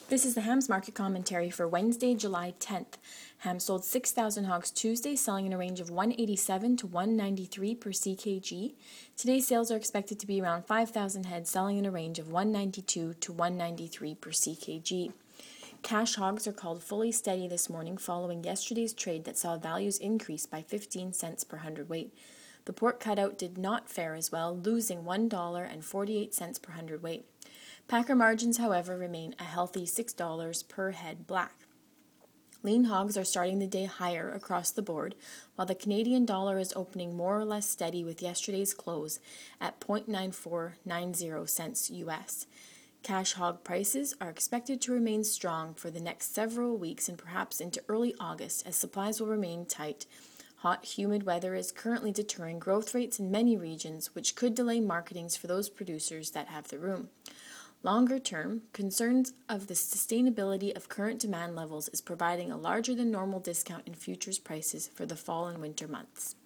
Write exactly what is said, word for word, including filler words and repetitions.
This is the Hams Market Commentary for Wednesday, July tenth. Hams sold six thousand hogs Tuesday, selling in a range of one eighty-seven to one ninety-three per C K G. Today's sales are expected to be around five thousand head, selling in a range of one ninety-two to one ninety-three per C K G. Cash hogs are called fully steady this morning following yesterday's trade that saw values increase by fifteen cents per hundredweight. The pork cutout did not fare as well, losing one dollar and forty-eight cents per hundredweight. Packer margins, however, remain a healthy six dollars per head black. Lean hogs are starting the day higher across the board, while the Canadian dollar is opening more or less steady with yesterday's close at zero point nine four nine zero cents U S. Cash hog prices are expected to remain strong for the next several weeks and perhaps into early August as supplies will remain tight. Hot, humid weather is currently deterring growth rates in many regions, which could delay marketings for those producers that have the room. Longer term, concerns of the sustainability of current demand levels is providing a larger than normal discount in futures prices for the fall and winter months.